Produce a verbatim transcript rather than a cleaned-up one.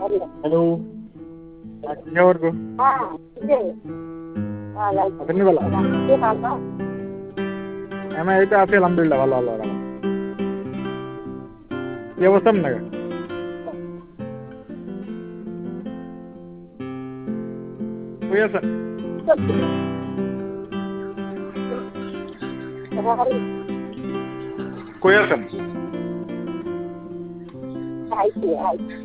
Halo. Nyawer ko. Ah, sige. Wala. Apa ni bala? Hindi ka. Ama ito afi alhamdulillah wala wala wala. Ye wasam naga. Kuyasa. Kuyasa. Ay, ay.